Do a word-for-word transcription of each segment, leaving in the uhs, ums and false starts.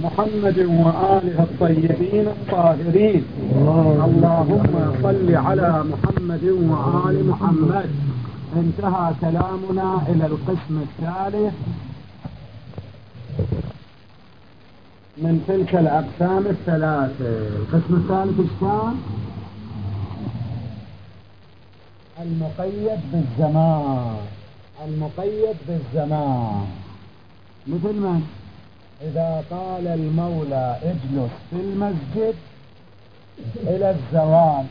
محمد وآله الطيبين الطاهرين. اللهم صل على محمد وآل محمد. انتهى كلامنا إلى القسم الثالث من تلك الأقسام الثلاثة. القسم الثالث ايش كان؟ المقيد بالزمان. المقيد بالزمان مثل من؟ إذا قال المولى اجلس في المسجد إلى الزوال،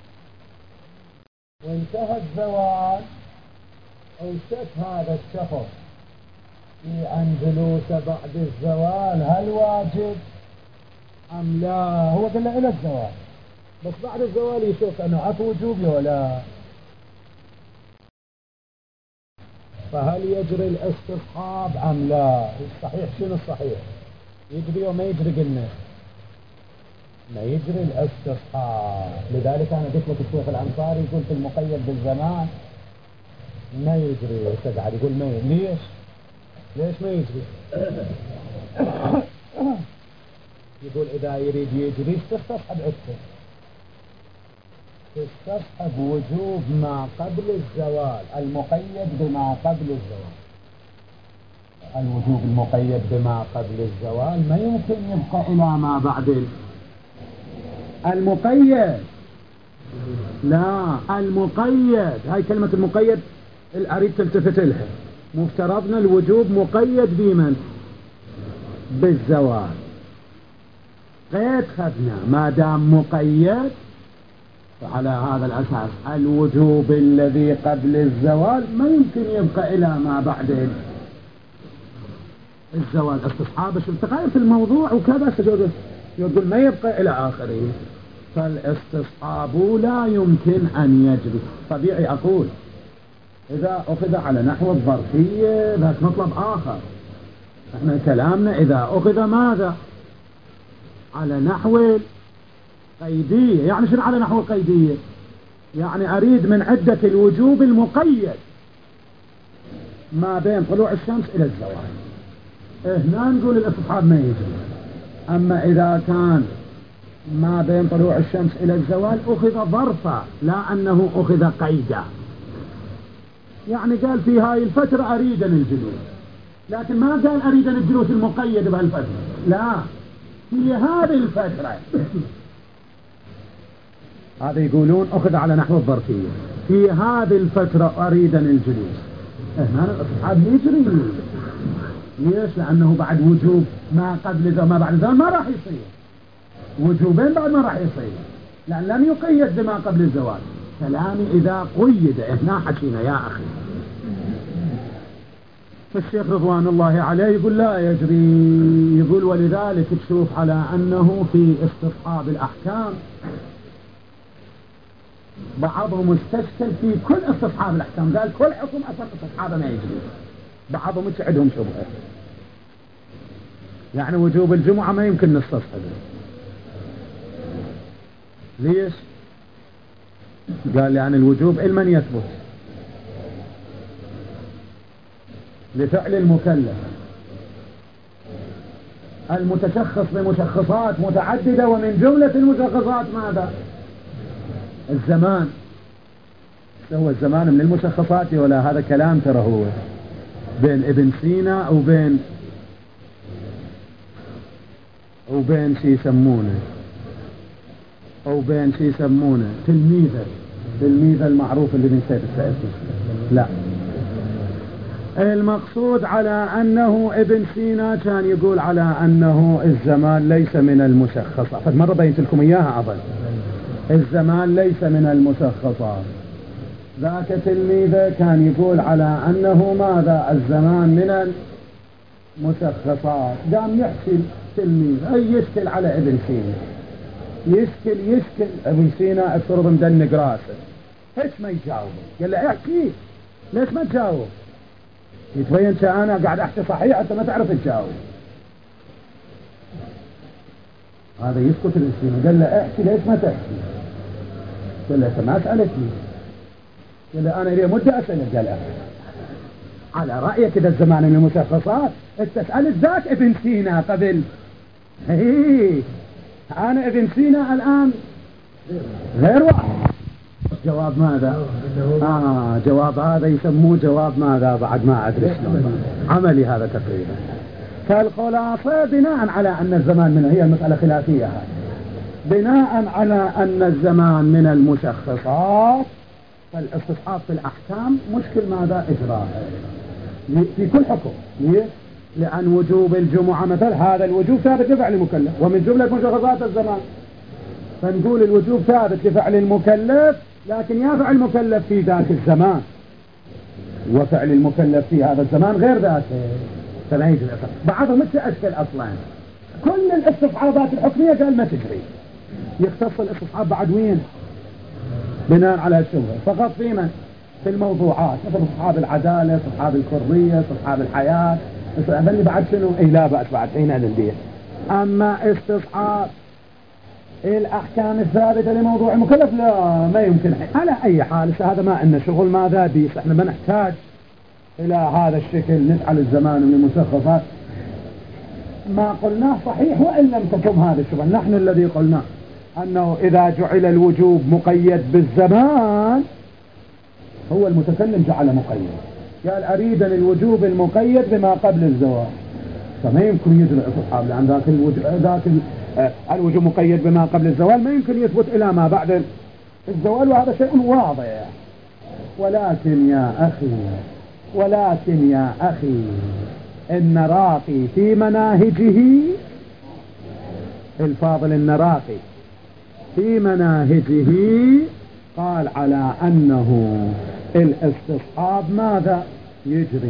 وانتهى الزوال، أوشك هذا الشخص في أن جلوس بعد الزوال هل واجب أم لا؟ هو قال له إلى الزوال، بس بعد الزوال يشوف أنه عفو وجوب ولا. فهل يجري الاستصحاب أم لا؟ الصحيح شنو الصحيح؟ يجري وما يجري؟ قلنا ما يجري الاستصحاب. لذلك أنا قلت لك الشيخ الأنصاري يقول في المقيد بالزمان ما يجري. قاعد يقول ما يجري. ليش؟ ليش ما يجري؟ يقول إذا يريد يجري تستصحب عدته، تستصحب وجوب ما قبل الزوال. المقيد بما قبل الزوال، الوجوب المقيد بما قبل الزوال ما يمكن يبقى إلى ما بعد المقيد. لا، المقيد، هاي كلمة المقيد الأريد تلتفت لها. مفترضنا الوجوب مقيد بمن؟ بالزوال. قيد خذنا، ما دام مقيد فعلى هذا الأساس الوجوب الذي قبل الزوال ما يمكن يبقى إلى ما بعد الزوال. استصحاب التغير في الموضوع وكذا يقول ما يبقى إلى آخره. فالاستصحاب لا يمكن أن يجري. طبيعي أقول إذا أخذ على نحو الظرفية ذات مطلب آخر. احنا كلامنا إذا أخذ ماذا؟ على نحو قيدية. يعني شنو على نحو قيدية؟ يعني أريد من عدة الوجوب المقيد ما بين طلوع الشمس إلى الزوال. هنا نقول الاستصحاب ما يجري. أما إذا كان ما بين طلوع الشمس إلى الزوال أخذ ظرفا لا أنه أخذ قيدا. يعني قال في هاي الفترة أريد الجلوس، لكن ما قال أريد الجلوس المقيد بهالفترة، لا، في هذه الفترة. هذا يقولون أخذ على نحو الظرفية. في هذه الفترة أريد الجلوس. هنا الاستصحاب يجري. ليش؟ لأنه بعد وجوب ما قبل ذا ما بعد ذا ما راح يصير. وجوبين بعد ما راح يصير، لأن لم يقيد بما قبل الزوال. كلامي إذا قيد. هنا حكينا يا أخي. فالشيخ رضوان الله عليه يقول لا يجري. يقول ولذلك تشوف على أنه في استصحاب الأحكام بعضهم استشكل في كل استصحاب الأحكام، قال كل حكم أصلا استصحابه ما يجري. بعضهم عندهم شبهة، يعني وجوب الجمعة ما يمكن نستصحبه. ليش؟ قال يعني الوجوب لمن يثبت؟ لفعل المكلف المتشخص بمشخصات متعددة، ومن جملة المشخصات ماذا؟ الزمان. هو الزمان من المشخصات ولا هذا كلام ترى هو بين ابن سينا وبين وبين شي يسمونه او بين شي يسمونه تلميذه تلميذه المعروف اللي نسيت اسمه. لا، المقصود على انه ابن سينا كان يقول على انه الزمان ليس من المشخصات. فمرة بينت لكم اياها اظن. الزمان ليس من المشخصات. ذاك تلميذه كان يقول على انه ماذا؟ الزمان من المشخصات. قام يحكي تلميذ اي يشكل على ابن سينا، يشكل يشكل ابن سينا افترض مدنق راسه، ايش ما يجاوب؟ قال له احكي، ليش ما تجاوب؟ يتبين انا قاعد احكي صحيح انت ما تعرف تجاوب. هذا يسكت ابن سينا. قال له احكي، ليش ما تحكي؟ قال له ما سألتني. قال له انا لي مدة اسألك. قال احكي. على رأيك إذا الزمان من المشخصات، تسأل ذاك ابن سينا قبل إيه أنا إذا نسينا الآن غير واحد. جواب ماذا؟ آه جواب هذا يسموه جواب ماذا بعد ما أدري شلون عملي هذا تقريبا. فالخلاصة بناء على أن الزمان من هي المسألة خلافية هذه، بناء على أن الزمان من المشخصات، فالاستصحاب في الأحكام مشكل ماذا إجراء في كل حكم. ليه؟ لأن وجوب الجمعة مثل هذا الوجوب ثابت لفعل المكلف، ومن جملة مشخصات الزمان، فنقول الوجوب ثابت لفعل المكلف، لكن يفعل المكلف في ذاك الزمان، وفعل المكلف في هذا الزمان غير ذاته. تميز بعضهم متأشكل أصلا. كل الاستصحابات الحكمية قال ما تجري، يختص الاستصحاب بعد وين؟ بناء على الشبهة فقط في من؟ في الموضوعات، مثل استصحاب العدالة، استصحاب الحرية، استصحاب الحياة، هذني بعد شنو؟ اي لا بأس بعد حين الانبياء. اما استصحاب الاحكام الثابتة لموضوع المكلف لا، ما يمكن. على اي حال هذا ما ان شغل ماذا بيس، احنا ما نحتاج الى هذا الشكل نجعل الزمان من المشخصات. ما قلناه صحيح وان لم تكن هذا الشغل، نحن الذي قلناه انه اذا جعل الوجوب مقيد بالزمان، هو المتكلم جعل مقيد، قال اريد الوجوب المقيد بما قبل الزوال، فما يمكن يجري الاستصحاب، لان ذاك الوجوب ذاك الوجوب مقيد بما قبل الزوال ما يمكن يثبت الى ما بعد الزوال، وهذا شيء واضح. ولكن يا اخي ولكن يا اخي النراقي في مناهجه، الفاضل النراقي في مناهجه قال على انه الاستصحاب ماذا يجري.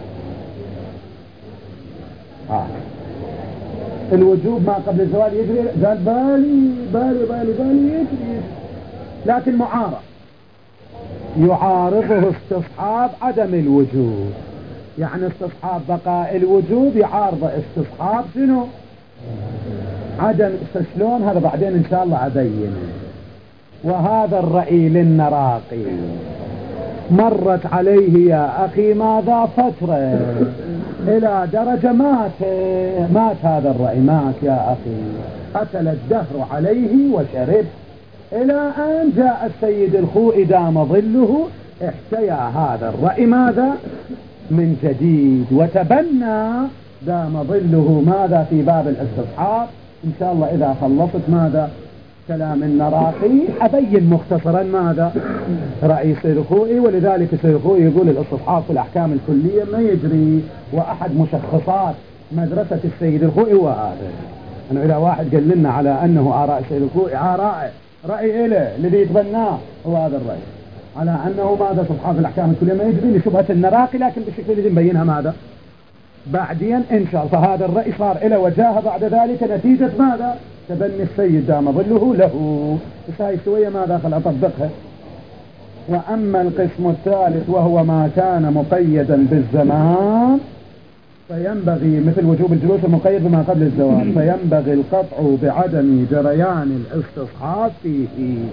آه. الوجوب ما قبل الزوال يجري، قال بالي بالي بالي بالي يجري، لكن معارض يعارضه استصحاب عدم الوجوب، يعني استصحاب بقاء الوجوب يعارض استصحاب شنو؟ عدم. شلون هذا بعدين ان شاء الله ابينه. وهذا الرأي للنراقي مرت عليه يا اخي ماذا فترة، الى درجة مات مات هذا الرأي، مات يا اخي، قتل الدهر عليه وشرب، الى ان جاء السيد الخوئي دام ظله احتيا هذا الرأي ماذا من جديد، وتبنى دام ظله ماذا في باب الاستصحاب. ان شاء الله اذا خلصت ماذا كلام النراقي ابين مختصرا ماذا رأي سيد الخوئي. ولذلك سيد الخوئي يقول الاستصحاب في الاحكام الكلية ما يجري، واحد مشخصات مدرسة السيد الخوئي وهذا. أنا إذا واحد قال لنا على أنه آراء السيد الخوئي آراء رأي إله الذي يتبناه هو هذا الرأي، على أنه ماذا استصحاب الأحكام الكلية ما يجري لشبهة النراقي، لكن بالشكل الذي نبينها ماذا بعدين إن شاء الله. فهذا الرأي صار إلى وجاهه بعد ذلك نتيجة ماذا تبني السيد دام ظله له. بس هاي شوية ماذا خل أطبقها. وأما القسم الثالث وهو ما كان مقيدا بالزمان، فينبغي مثل وجوب الجلوس المقيد بما قبل الزوال، فينبغي القطع بعدم جريان الاستصحاب فيه.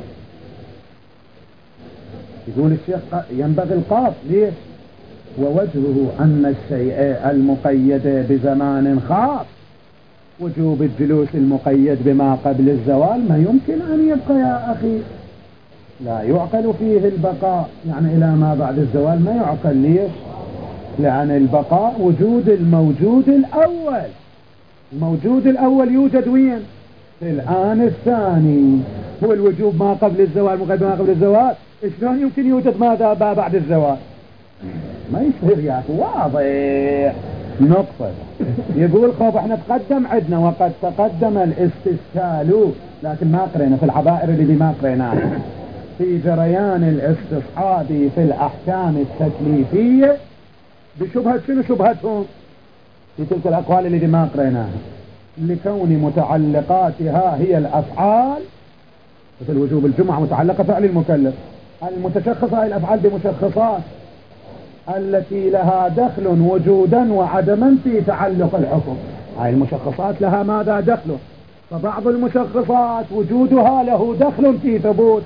يقول الشيخ ينبغي القطع. ليش؟ ووجهه أن الشيء المقيد بزمان خاص، وجوب الجلوس المقيد بما قبل الزوال ما يمكن أن يبقى يا أخي، لا يعقل فيه البقاء، يعني إلى ما بعد الزوال ما يعقل. ليش؟ لأن البقاء وجود الموجود الأول، الموجود الأول يوجد وين؟ في الآن الثاني. هو الوجوب ما قبل الزوال مقيد ما قبل الزوال، شلون يمكن يوجد ماذا بعد الزوال؟ ما يصير يا أخي، واضح نقطة. يقول خوف احنا تقدم عندنا وقد تقدم الاستشكال، لكن ما قرينا في العبائر اللي ما قريناها في جريان الاستصحاب في الأحكام التكليفية بشبهة شنو شبهتهم في تلك الأقوال اللي ما قريناها، لكون متعلقاتها هي الأفعال، مثل وجوب الجمعة متعلقة فعل المكلف، المتشخصة هي الأفعال بمشخصات التي لها دخل وجودا وعدما في تعلق الحكم. هاي المشخصات لها ماذا دخل، فبعض المشخصات وجودها له دخل في ثبوت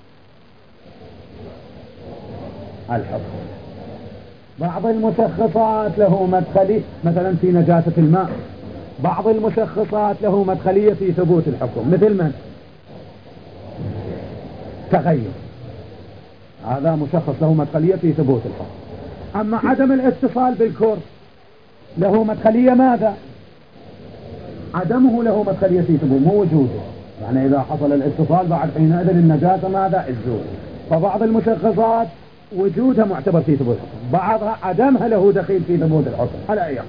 الحكم، بعض المشخصات له مدخل مثلا في نجاسة الماء، بعض المشخصات له مدخلية في ثبوت الحكم، مثل من؟ تغير، هذا مشخص له مدخلية في ثبوت الحكم. أما عدم الاتصال بالكر له مدخلية ماذا؟ عدمه له مدخلية في ثبوت، مو وجوده. يعني إذا حصل الاتصال بعد حينئذ النجاسة ماذا؟ الزول. فبعض المشخصات وجودها معتبر في ثبوت الحكم، بعضها عدمها له دخيل في ثبوت الحكم على أيام.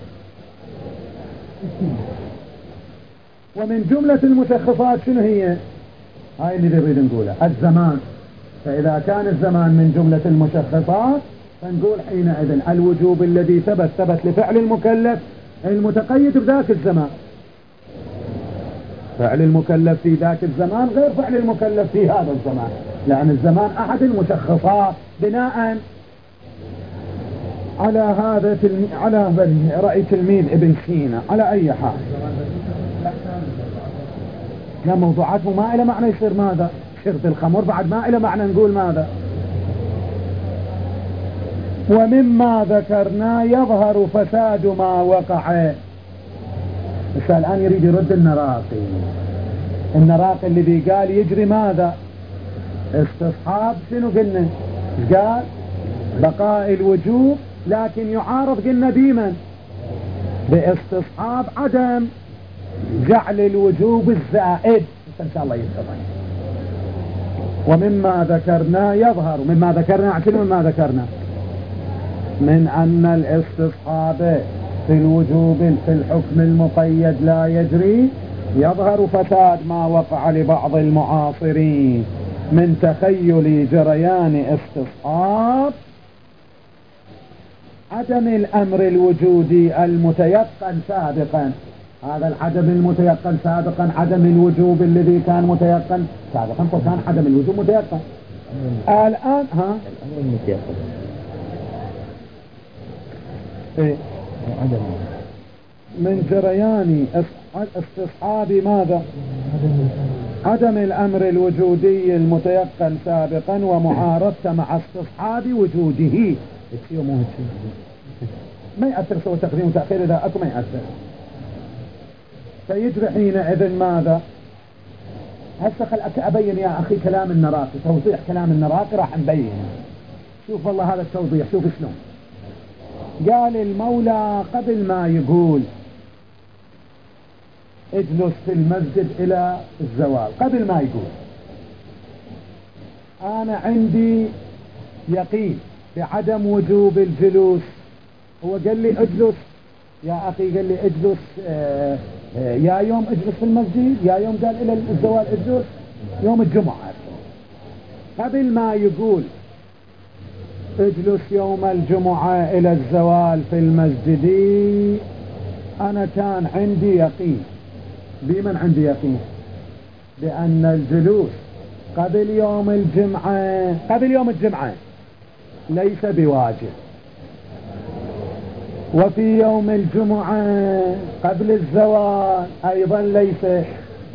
ومن جملة المشخصات شنو هي؟ هاي اللي نريد نقولها، الزمان. فإذا كان الزمان من جملة المشخصات فنقول حينئذ الوجوب الذي ثبت ثبت لفعل المكلف المتقيد بذاك الزمان. فعل المكلف في ذاك الزمان غير فعل المكلف في هذا الزمان، لأن الزمان أحد المشخصات بناء على هذا تلمي... على رأي تلميذ ابن سينا. على أي حال لا، موضوعات ما إلى معنى يصير ماذا؟ شرب الخمر بعد ما إلى معنى نقول ماذا؟ ومما ذكرنا يظهر فساد ما وقع. بس الآن يريد يرد النراقي. النراقي الذي قال يجري ماذا؟ استصحاب شنو قلنا؟ قال بقاء الوجوب، لكن يعارض قلنا بمن؟ باستصحاب عدم جعل الوجوب الزائد. إن شاء الله يتفضل. ومما ذكرنا يظهر، مما ذكرنا عشان مما ذكرنا من أن الاستصحاب في الوجوب في الحكم المقيد لا يجري، يظهر فساد ما وقع لبعض المعاصرين من تخيل جريان استصحاب عدم الأمر الوجودي المتيقن سابقا. هذا العدم المتيقن سابقا عدم الوجوب الذي كان متيقن سابقا، فكان عدم الوجوب متيقن. الآن ها الأمر المتيقن إيه؟ عدم من جريان استصحاب ماذا؟ عدم الأمر الوجودي المتيقن سابقا ومعارضته مع استصحاب وجوده. ما يأثر سوى تقديم وتأخير، إذا أكو ما يأثر. فيجري حينئذ ماذا؟ هسه خلأك أبين يا أخي كلام النراقي، توضيح كلام النراقي راح نبين. شوف والله هذا التوضيح، شوف شلون قال المولى قبل ما يقول اجلس في المسجد إلى الزوال، قبل ما يقول أنا عندي يقين بعدم وجوب الجلوس. هو قال لي اجلس يا أخي، قال لي اجلس آآ آآ يا يوم اجلس في المسجد، يا يوم قال إلى الزوال اجلس يوم الجمعة. قبل ما يقول اجلس يوم الجمعة إلى الزوال في المسجد أنا كان عندي يقين. بمن عندي يقين؟ بأن الجلوس قبل يوم الجمعة قبل يوم الجمعة ليس بواجب، وفي يوم الجمعة قبل الزوال أيضا ليس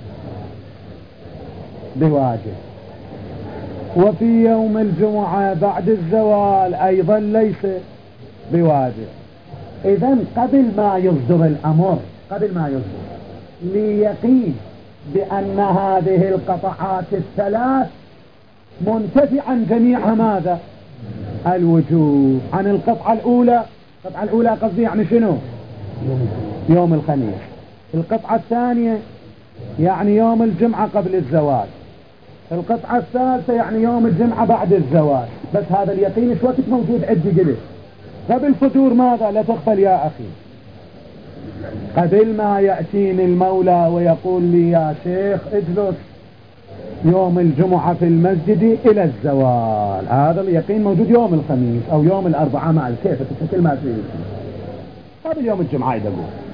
بواجب، وفي يوم الجمعة بعد الزوال أيضا ليس بواجب. إذن قبل ما يصدر الأمر، قبل ما يصدر ليقين بأن هذه القطعات الثلاث منتفعا جميعها ماذا؟ الوجوب. عن القطعة الأولى، القطعة الأولى قصدي يعني شنو؟ يوم الخميس. القطعة الثانية يعني يوم الجمعة قبل الزوال. القطعة الثالثة يعني يوم الجمعة بعد الزوال. بس هذا اليقين ايش وقت موجود عندي قلت؟ فبالفطور ماذا؟ لا تغفل يا أخي. قبل ما يأتيني المولى ويقول لي يا شيخ اجلس يوم الجمعة في المسجد إلى الزوال، هذا اليقين موجود يوم الخميس أو يوم الأربعاء مع الكيف كل ما تريد. قبل يوم الجمعة يدقوا.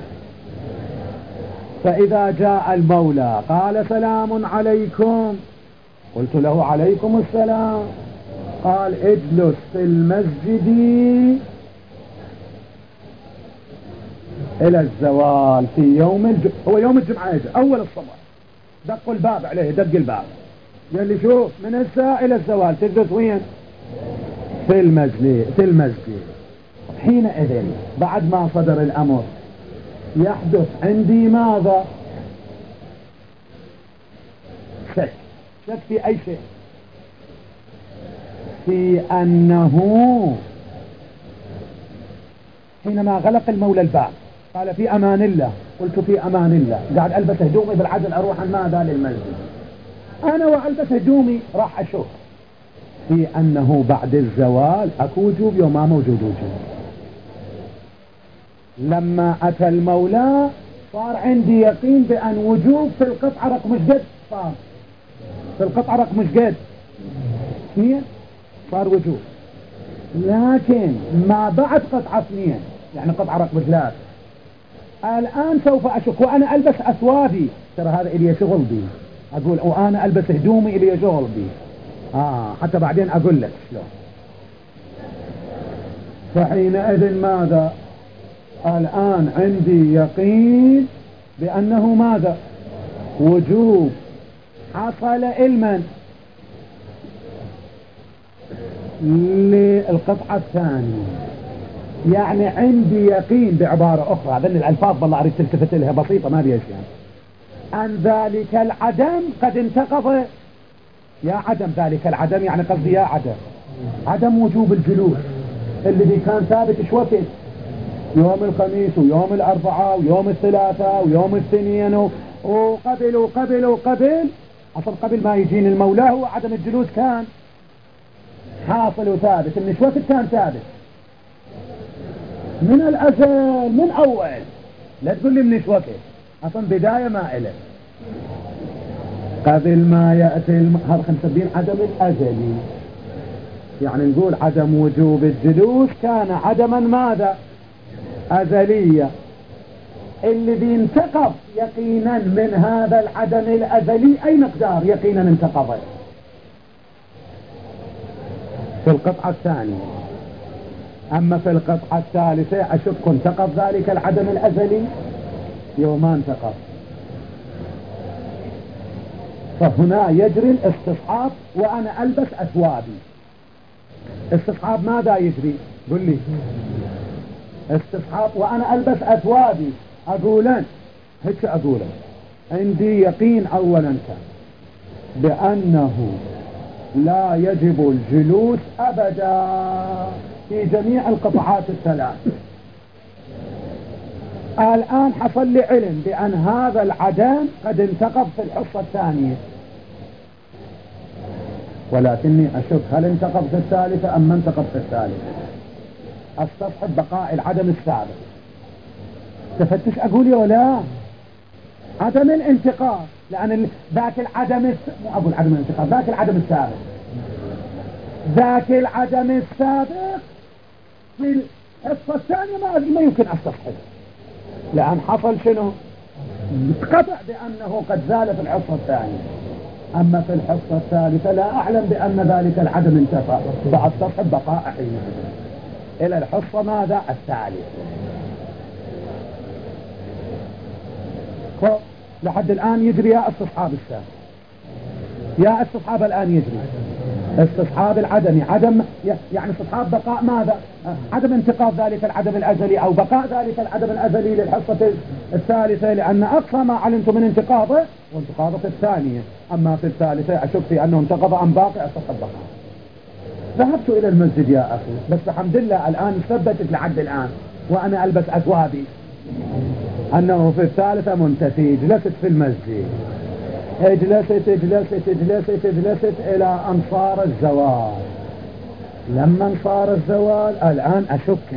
فإذا جاء المولى قال سلام عليكم، قلت له عليكم السلام، قال اجلس في المسجد إلى الزوال في يوم الجمعة. هو يوم الجمعة يجي أول الصباح، دقوا الباب عليه، دق الباب قال لي شوف من الساعة إلى الزوال تجلس وين؟ في المسجد. في المسجد حينئذ بعد ما صدر الأمر يحدث عندي ماذا؟ شك. شك في أي شيء؟ في أنه حينما غلق المولى الباب قال في أمان الله، قلت في أمان الله، قاعد ألبس هدومي بالعدل أروح عن ماذا للمسجد، أنا وألبس هدومي راح أشوف في أنه بعد الزوال أكو وجوب يوم ما موجود وجوب. لما أتى المولى صار عندي يقين بأن وجوب في القطعة رقم قد صار في القطعة رقم قد اثنين صار وجوب، لكن ما بعد قطعة اثنين يعني قطعة رقم ثلاث الآن سوف أشك وأنا ألبس أثوابي، ترى هذا إلي شغل بي، أقول وأنا ألبس هدومي إلي شغل بي، آه حتى بعدين أقول لك شلون. فحينئذ ماذا؟ الآن عندي يقين بأنه ماذا؟ وجوب حصل علما للقطعة الثانية، يعني عندي يقين بعبارة أخرى، هذه الألفاظ والله أريد تلتفت لها بسيطة ما بيها شيء، أن ذلك العدم قد انتقض. يا عدم ذلك العدم يعني قصدي يا عدم عدم وجوب الجلوس الذي كان ثابت ايش وقت؟ يوم الخميس ويوم الأربعاء ويوم الثلاثاء ويوم الاثنين وقبل وقبل وقبل أصل قبل ما يجين المولى هو عدم الجلوس كان حاصل وثابت، من ايش وقت كان ثابت؟ من الأزل، من أول، لا تقول لي من ايش وقت، أصلا بداية ما إله قبل ما يأتي الم... هذا نسميه عدم الأزلي، يعني نقول عدم وجوب الجلوس كان عدما ماذا؟ أزلية، اللي بينتقض يقينا من هذا العدم الأزلي أي مقدار يقينا انتقض في القطعة الثانية. أما في القطعة الثالثة أشك انتقض ذلك العدم الأزلي يوما انتقض. فهنا يجري الاستصحاب وأنا ألبس أثوابي. استصحاب ماذا يجري؟ قل لي. استصحاب وأنا ألبس أثوابي أقولا هيك أقولا عندي يقين أولا كان بأنه لا يجب الجلوس أبدا في جميع القطعات الثلاث. الآن حصل لي علم بأن هذا العدم قد انتقض في الحصة الثانية، ولكني أشك هل انتقض في الثالثة أم ما انتقض في الثالثة. استصحب بقاء العدم السابق، تفتش أقول يا لا عدم الانتقاض، لأن ذاك العدم الس... مو أقول عدم الانتقاض، ذاك العدم السابق ذاك العدم السابق في الحصة الثانية ما ما يمكن استصحب، لأن حصل شنو؟ قطع بأنه قد زال في الحصة الثانية. أما في الحصة الثالثة لا أعلم بأن ذلك العدم انتفى، فأستصحب بقاء حينئذ إلى الحصة ماذا؟ الثالثة. لحد الآن يجري يا استصحاب الثاني، يا استصحاب الآن يجري استصحاب العدم، عدم يعني استصحاب بقاء ماذا؟ عدم انتقاض ذلك العدم الأزلي أو بقاء ذلك العدم الأزلي للحصة الثالثة، لأن أقصى ما علمت من انتقاضه وانتقاضه في الثانية، أما في الثالثة أشك في أنه انتقض أم باقي استصحب بقاء. ذهبت إلى المسجد يا أخي، بس الحمد لله الآن ثبتت لحد الآن وأنا ألبس أثوابي أنه في الثالثة منتفي. جلست في المسجد، اجلست اجلست اجلست اجلست إلى أن صار الزوال. لما صار الزوال الآن أشك،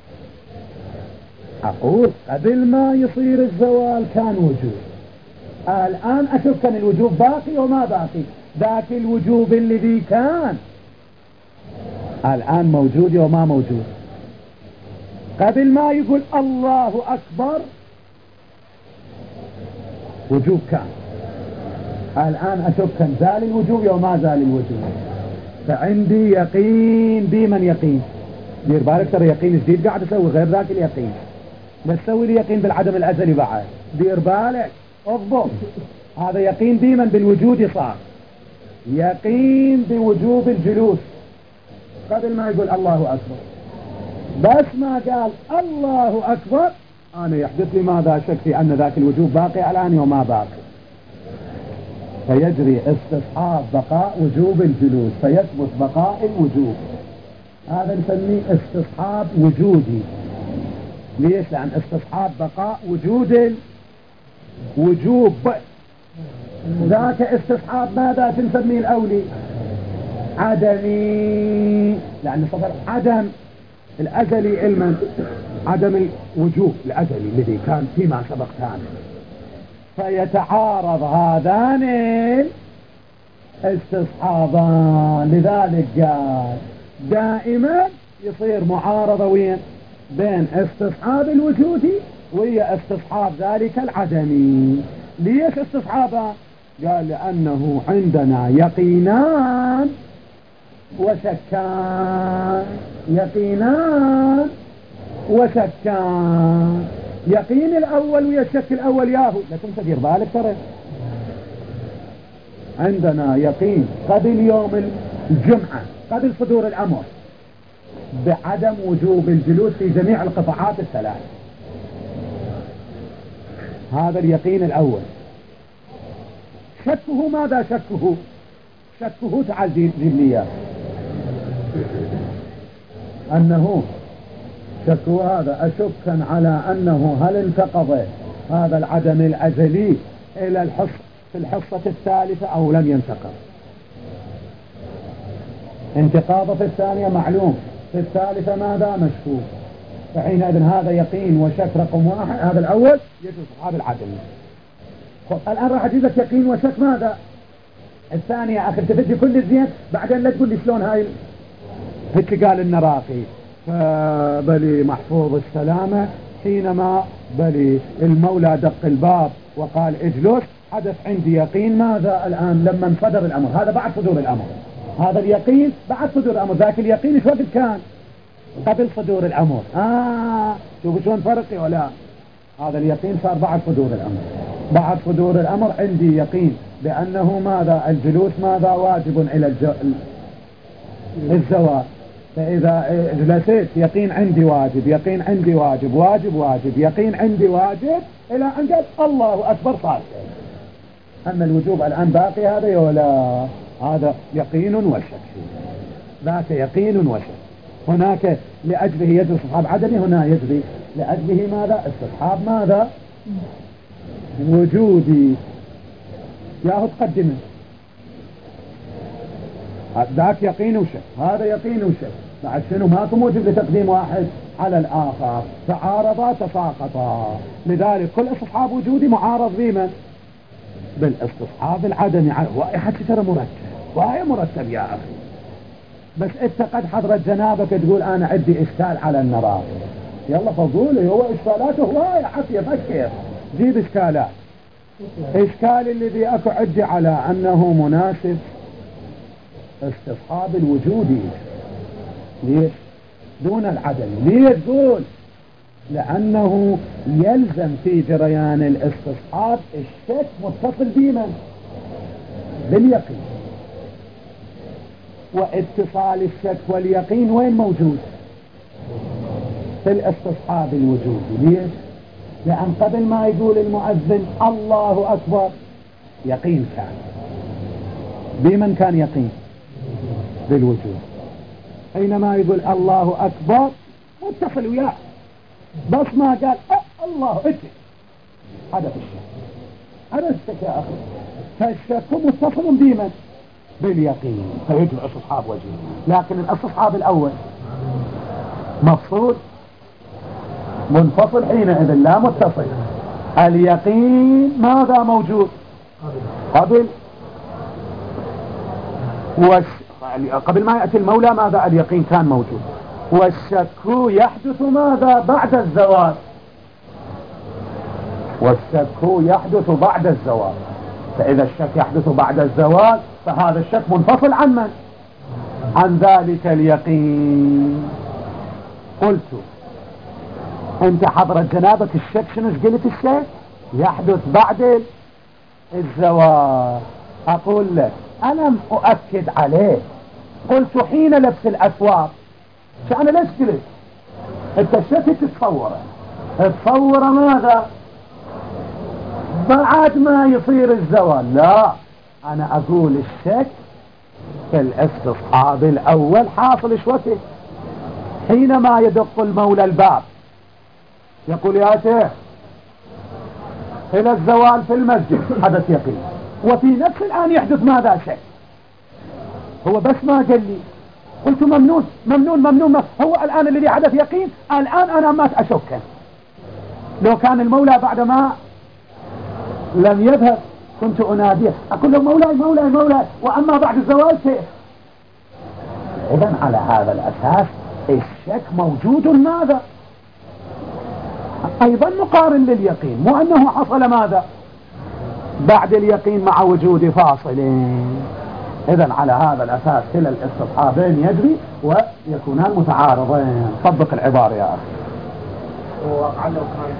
أقول قبل ما يصير الزوال كان وجوب، الآن أشك أن الوجوب باقي وما باقي، ذاك الوجوب الذي كان الآن موجود وما موجود. قبل ما يقول الله أكبر وجوب كان، الآن أشك أن زال الوجوب وما زال الوجوب. فعندي يقين بي من يقين، دير بالك ترى يقين جديد قاعد أسوي غير ذاك اليقين، بس سوي لي يقين بالعدم الأزلي بعد، دير بالك اضبط. هذا يقين بي من بالوجود صار يقين بوجوب الجلوس قبل ما يقول الله أكبر، بس ما قال الله أكبر أنا يحدث لي ماذا شك في أن ذاك الوجوب باقي الآن وما باقي، فيجري استصحاب بقاء وجوب الجلوس فيثبت بقاء الوجوب. هذا نسميه استصحاب وجودي. ليش؟ لأن استصحاب بقاء وجود الوجوب. ذاك استصحاب ماذا تنسميه الأولي؟ عدمي، لأن صفر عدم الأزلي علما، عدم الوجوب الأزلي الذي كان فيما سبق ثاني، فيتعارض هذان استصحابان. لذلك قال دائما يصير معارضة وين؟ بين استصحاب الوجودي وهي استصحاب ذلك العدمي. ليش استصحابا؟ قال لأنه عندنا يقينان وشكان، يقينان وشكان. يقين الأول ويا الشك الأول ياهو، لا تنسى دير بالك ترى عندنا يقين قبل يوم الجمعة قبل صدور الأمر بعدم وجوب الجلوس في جميع القطاعات الثلاث. هذا اليقين الأول. شكه ماذا؟ شكه شكه تعال جيب لي اياه أنه شكه هذا أشكا على أنه هل انتقض هذا العدم الأزلي إلى الحصة في الحصة الثالثة أو لم ينتقض. انتقاضه في الثانية معلوم، في الثالثة ماذا؟ مشكوك. فحينئذ هذا يقين وشك رقم واحد. هذا الأول يجوز أصحاب العدم. الآن راح أجيب لك يقين وشك ماذا؟ الثانية أخي تفدي كل الزين، بعدين لا تقول لي شلون هاي. هيك قال النراقي فبلي محفوظ السلامة حينما بلي المولى دق الباب وقال اجلس، حدث عندي يقين ماذا الآن لما انصدر الأمر. هذا بعد صدور الأمر، هذا اليقين بعد صدور الأمر. ذاك اليقين ايش وقت كان؟ قبل صدور الأمر. آه شوفوا شلون فرقي ولا؟ هذا اليقين صار بعد صدور الأمر. بعد صدور الأمر عندي يقين بأنه ماذا؟ الجلوس ماذا؟ واجب إلى الجو... الزواج. فإذا جلست يقين عندي واجب، يقين عندي واجب، واجب واجب، يقين عندي واجب، إلى أن قال الله أكبر صار. أما الوجوب الآن باقي هذا ولا؟ هذا يقين وشك، ذاك يقين وشك. هناك لأجله يجري استصحاب عدمي، هنا يجري لأجله ماذا؟ استصحاب ماذا؟ وجودي. ياهو تقدمه ذاك يقين وشك، هذا يقين وشك. بعد شنو؟ ماكو موجب لتقديم واحد على الآخر، تعارضا تساقطا. لذلك كل استصحاب وجودي معارض بمن؟ بالاستصحاب العدمي. وهي حكي ترى مرتب، وهي مرتب يا أخي. بس انت قد حضرت جنابك تقول أنا عندي إشكال على النراق، يلا فضولي هو إشكالاته هواية حكي فكر جيب إشكالات. إشكال الذي أكو عندي على أنه مناسب استصحاب الوجودي. ليش؟ دون العدم. ليش دون؟ لأنه يلزم في جريان الاستصحاب الشك متصل بمن؟ باليقين. واتصال الشك واليقين وين موجود؟ في الاستصحاب الوجودي. ليش؟ لأن قبل ما يقول المؤذن الله أكبر يقين كان. بمن كان يقين؟ بالوجود. حينما يقول الله أكبر متصل وياه، بس ما قال أه الله أكبر هذا في الشك. هذا الشك يا أخي. فالشك متصل بمن؟ باليقين. فيجب استصحاب وجهه. لكن الاستصحاب الأول مفصول منفصل، حينئذ لا متصل. اليقين ماذا موجود؟ قبل وش... قبل ما يأتي المولى ماذا؟ اليقين كان موجود. والشك يحدث ماذا؟ بعد الزوال. والشك يحدث بعد الزوال. فإذا الشك يحدث بعد الزوال فهذا الشك منفصل عن من؟ عن ذلك اليقين. قلت انت حضرت جنابك الشك شنو قلت؟ الشك يحدث بعد الزوال. اقول لك انا اؤكد عليه. قلت حين لبس الاسواق. فانا ليش قلت؟ انت الشك تتصوره تصور ماذا بعد ما يصير الزوال. لا، انا اقول الشك في الاستصحاب الاول حاصل شوكي حينما يدق المولى الباب يقول يا شيخ الى الزوال في المسجد حدث يقين، وفي نفس الان يحدث ماذا شك. هو بس ما قال لي قلت ممنون ممنون ممنون، هو الان الذي حدث يقين، الان انا ما اشك. لو كان المولى بعدما لم يذهب كنت اناديه اقول له مولاي مولاي مولاي، واما بعد الزوال كيف؟ اذا على هذا الاساس الشك موجود. ماذا ايضا نقارن لليقين، مو انه حصل ماذا بعد اليقين مع وجود فاصلين. اذا على هذا الاساس كلا الاستصحابين يجري ويكونان متعارضين. طبق العبارة يا اخي. وعلّو كان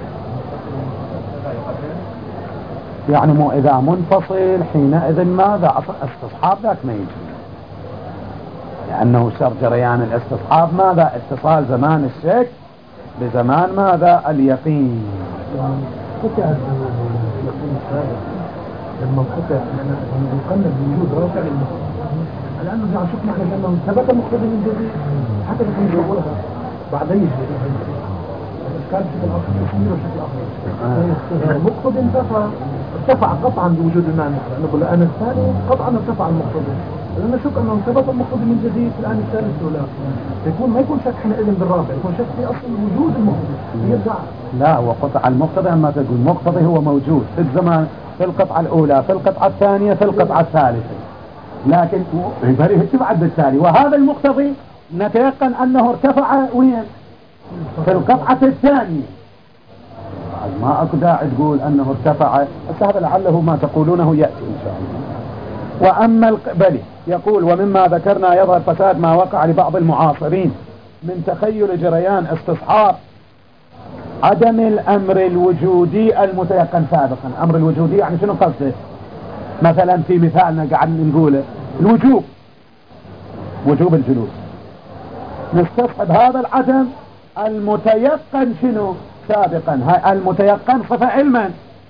يعني مو اذا منفصل حينئذ ماذا اصلا استصحاب ذاك ما يجري، لانه صار جريان الاستصحاب ماذا اتصال زمان الشك بزمان ماذا اليقين. قطع اليقين السابق لما قطع نقلب بوجود رافع للمقتضى، الان نرجع نشوف نحن لانه ثبت المقتضى من جديد حتى لو كان جوابها بعدين يجري كان بشكل اخر تشمير بشكل اخر. المقتضى انتفع ارتفع قطعا بوجود الماء المحرم. نقول الان الثاني قطعا ارتفع المقتضى، لأن نشك أنه ثبت المقتضى من جديد في الآن الثالث ولا يكون ما يكون شك حينئذ بالرابع، يكون شك في أصل وجود المقتضى يرجع. لا، وقطع المقتضى أما تقول مقتضى هو موجود في الزمان في القطعة الأولى في القطعة الثانية في القطعة الثالثة، لكن يبريه تبعد بالتالي. وهذا المقتضي نتيقن أنه ارتفع وين؟ في القطعة الثانية. ما أكو داعي تقول أنه ارتفع، بس هذا لعله ما تقولونه يأتي إن شاء الله. وأما القبلي يقول ومما ذكرنا يظهر فساد ما وقع لبعض المعاصرين من تخيل جريان استصحاب عدم الأمر الوجودي المتيقن سابقا. الأمر الوجودي يعني شنو قصده؟ مثلا في مثالنا قاعد نقوله الوجوب، وجوب الجلوس، نستصحب هذا العدم المتيقن شنو سابقا. المتيقن صفة علما،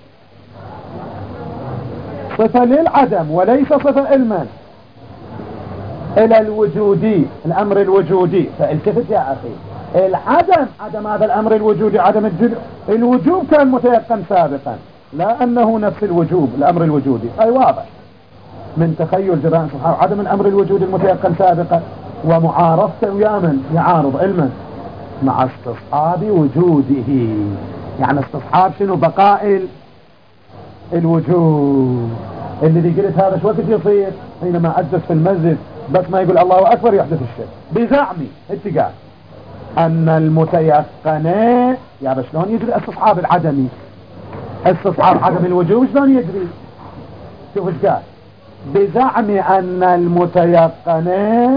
صفة للعدم وليس صفة علما، الى الوجودي الامر الوجودي. فالتفت يا اخي، العدم عدم هذا الامر الوجودي عدم الجل... الوجوب كان متيقن سابقا، لا انه نفس الوجوب الامر الوجودي. اي واضح من تخيل جرائم سبحانه عدم الامر الوجودي المتيقن سابقا ومعارضته ويا من يعارض علما مع استصحاب وجوده. يعني استصحاب شنو؟ بقاء الوجود. الذي قلت هذا شو وقت يصير؟ حينما أجلس في المسجد بس ما يقول الله أكبر يحدث الشرك بزعمي اتقال أن المتيقن. يا بس شلون يجري استصحاب العدمي؟ استصحاب عدم الوجود شلون يجري؟ شوف ايش قال؟ بزعم أن المتيقن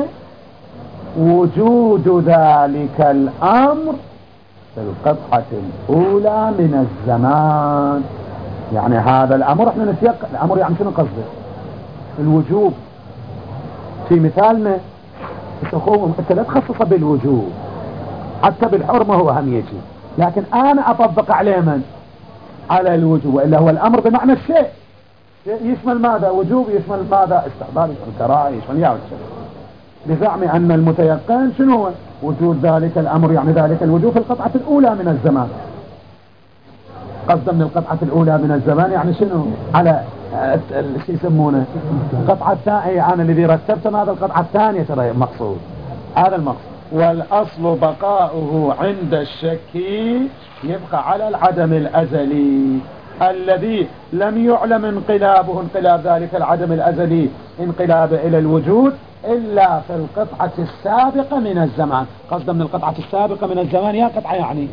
وجود ذلك الأمر في القطعة الأولى من الزمان. يعني هذا الأمر احنا نتيقن الأمر يعني شنو قصده؟ الوجوب. في مثالنا انت لا تخصص بالوجوب حتى بالحرمة هو هم يجي، لكن أنا أطبق عليه من؟ على الوجوب، إلا هو الأمر بمعنى الشيء يشمل ماذا؟ وجوب يشمل ماذا؟ استحباب يشمل كراهة يشمل يا الشيء. بزعم أن المتيقن شنو هو؟ وجود ذلك الأمر يعني ذلك الوجوب في القطعة الأولى من الزمان. قصدا من القطعة الأولى من الزمان يعني شنو؟ على شو يسمونه القطعة الثانية. أنا الذي رتبت هذا القطعة الثانية ترى مقصود، هذا المقصود. والأصل بقاؤه عند الشك يبقى على العدم الأزلي الذي لم يعلم انقلابه انقلاب ذلك العدم الأزلي انقلاب إلى الوجود إلا في القطعة السابقة من الزمان. قصدا من القطعة السابقة من الزمان يا قطعة يعني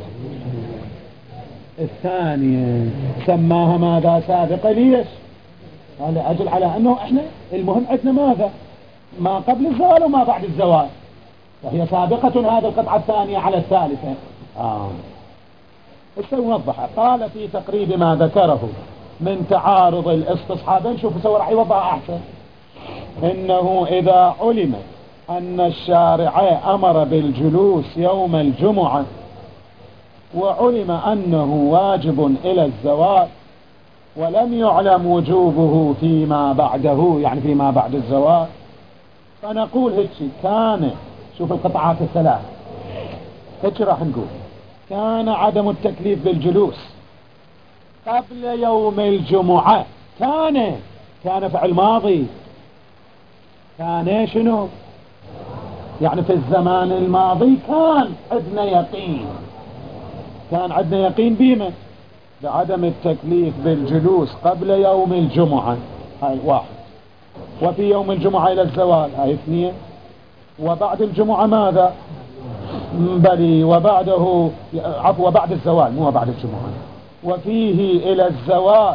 الثانية سماها ماذا؟ سابقة. ليش؟ هذا أجل على أنه إحنا المهم عندنا ماذا؟ ما قبل الزوال وما بعد الزوال، فهي سابقة هذه القطعة الثانية على الثالثة. آه. إيش يوضح؟ قال في تقريب ما ذكره من تعارض الاستصحابين. شوفوا سوى راح يوضح أحسن. إنه إذا علم أن الشارع أمر بالجلوس يوم الجمعة وعلم أنه واجب إلى الزوال ولم يعلم وجوبه فيما بعده، يعني فيما بعد الزوال، فنقول هيك كان، شوف القطعات الثلاث هيك راح نقول: كان عدم التكليف بالجلوس قبل يوم الجمعة. كان كان فعل ماضي، كان شنو؟ يعني في الزمان الماضي كان عندنا يقين، كان عندنا يقين بما بعدم التكليف بالجلوس قبل يوم الجمعة، هاي واحد. وفي يوم الجمعة إلى الزوال، هاي اثنين. وبعد الجمعة ماذا؟ بلي وبعده، عفوا بعد الزوال مو بعد الجمعة. وفيه إلى الزوال،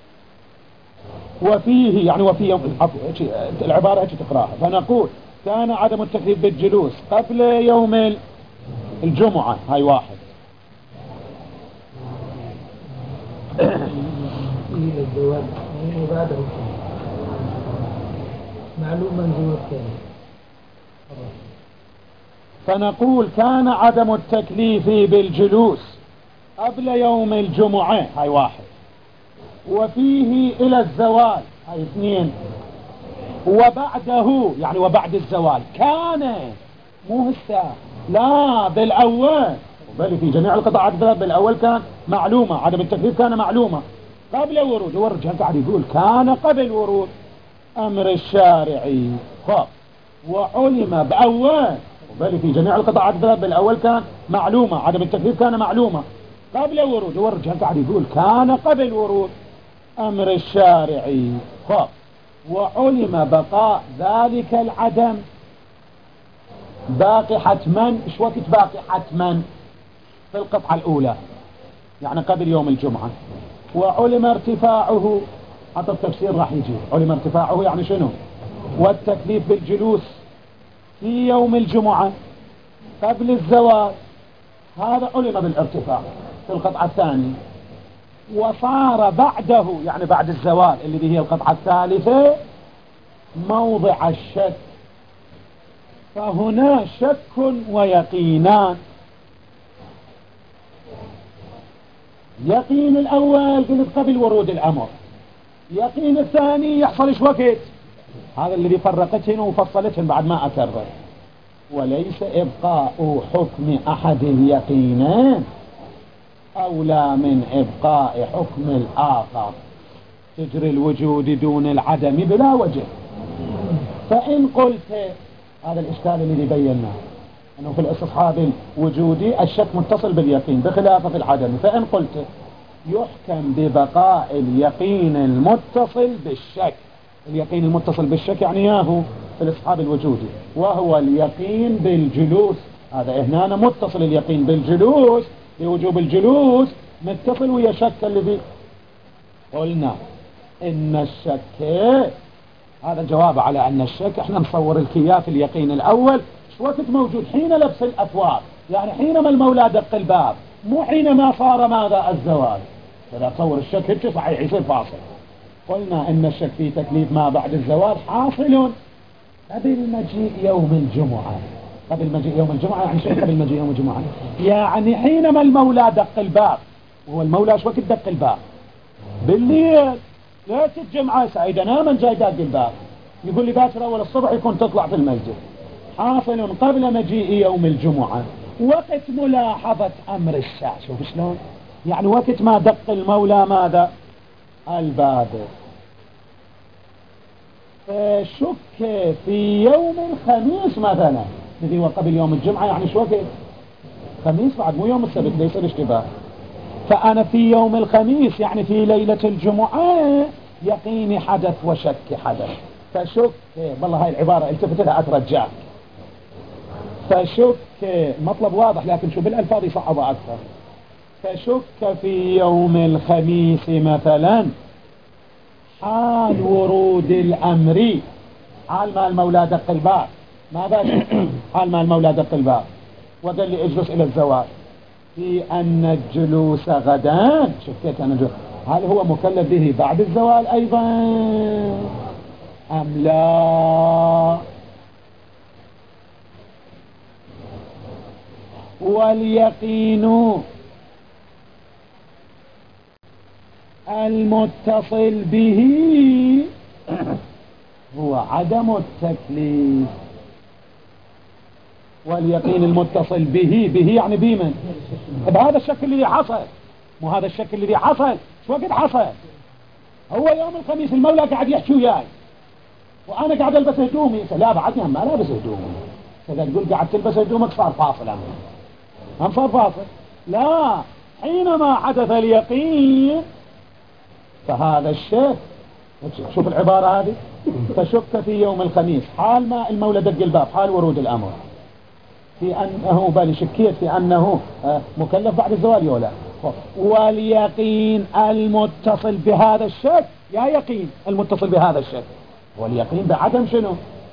وفيه يعني وفي يوم، عفوا العبارة هيك تقراها. فنقول كان عدم التكليف بالجلوس قبل يوم الجمعة، هاي واحد. إلى الزواج وبعده معلوما زواج ثاني. فنقول كان عدم التكليف بالجلوس قبل يوم الجمعة، هاي واحد. وفيه إلى الزوال، هاي اثنين. وبعده يعني وبعد الزوال كان، مو هسه، لا بالأول، بل في جميع القطاعات بالأول كان معلومة، عدم التكليف كان معلومة قبل ورود. ورجع قاعد يقول كان قبل ورود أمر الشارعي. خب وعلم بأول، بل في جميع القطاعات بالأول كان معلومة، عدم التكليف كان معلومة قبل ورود. ورجع قاعد يقول كان قبل ورود أمر الشارعي. خب وعلم بقاء ذلك العدم باقي حتما. ايش وقت باقي حتما؟ في القطعة الأولى، يعني قبل يوم الجمعة. وعلم ارتفاعه، حتى التفسير راح يجي. علم ارتفاعه يعني شنو؟ والتكليف بالجلوس في يوم الجمعة قبل الزوال، هذا علم بالارتفاع في القطعة الثانية. وصار بعده يعني بعد الزوال اللي هي القطعة الثالثة موضع الشك. فهنا شك ويقينان. يقين الأول قلت قبل ورود الأمر، يقين الثاني يحصل ايش وقت. هذا الذي فرقتهن وفصلتهن بعد ما أكرر. وليس إبقاء حكم أحد اليقينين أولى من إبقاء حكم الآخر. تجري الوجود دون العدم بلا وجه. فإن قلت، هذا الإشكال الذي بيناه، أنه في الاستصحاب الوجودي الشك متصل باليقين بخلافه في العدم. فإن قلت يحكم ببقاء اليقين المتصل بالشك. اليقين المتصل بالشك يعني ياهو في الاستصحاب الوجودي، وهو اليقين بالجلوس. هذا هنا متصل اليقين بالجلوس بوجوب الجلوس، متصل ويا شك الذي قلنا إن الشك، هذا الجواب على أن الشك احنا نصور الكياف اليقين الأول شو وقت موجود؟ حين لبس الأثواب، يعني حينما المولى دق الباب، مو حينما صار ماذا الزوال. إذا تصور الشك هيك صحيح يصير فاصل. قلنا إن الشك في تكليف ما بعد الزوال حاصل قبل مجيء يوم الجمعة. قبل مجيء يوم الجمعة يعني شو قبل مجيء يوم الجمعة؟ يعني حينما المولى دق الباب. وهو المولى شو وقت دق الباب؟ بالليل، ليلة الجمعة سعيد أنا من جاي داق الباب، يقول لي باكر أول الصبح يكون تطلع في المسجد. حاصل قبل مجيء يوم الجمعة، وقت ملاحظة أمر الساعة. شوف شلون؟ يعني وقت ما دق المولى ماذا؟ الباب. فشك في يوم الخميس مثلا، الذي هو قبل يوم الجمعة، يعني شو وقت؟ خميس بعد مو يوم السبت، ليس الاشتباه. فأنا في يوم الخميس يعني في ليلة الجمعة يقيني حدث وشك حدث. فشك، والله هاي العبارة التفت لها أترجاك. فشك مطلب واضح، لكن شو بالألفاظ يصعبها أكثر. فشك في يوم الخميس مثلا حال ورود الأمر، حال ما المولى دق الباب. ماذا حال ما المولى دق الباب وقال لي اجلس إلى الزوال، في أن الجلوس غدا، شكيت أنا جلوس، هل هو مكلف به بعد الزوال أيضا أم لا؟ واليقين المتصل به هو عدم التكليف، واليقين المتصل به به يعني بمن؟ بهذا الشك الذي حصل، مو هذا الشك الذي حصل شو وقت حصل؟ هو يوم الخميس المولى قاعد يحكي وياي وانا قاعد البس هدومي، لا بعدني هم ما لابس هدومي، اذا تقول قاعد تلبس هدومك صار فاصل، هم هم صار فاصل. لا، حينما حدث اليقين فهذا الشك، شوف العبارة هذه، فشك في يوم الخميس حال ما المولى دق الباب، حال ورود الأمر في أنه بل شكيت في أنه مكلف بعد الزوال ولا، واليقين المتصل بهذا الشك، يا يقين المتصل بهذا الشك، واليقين بعدم شنو؟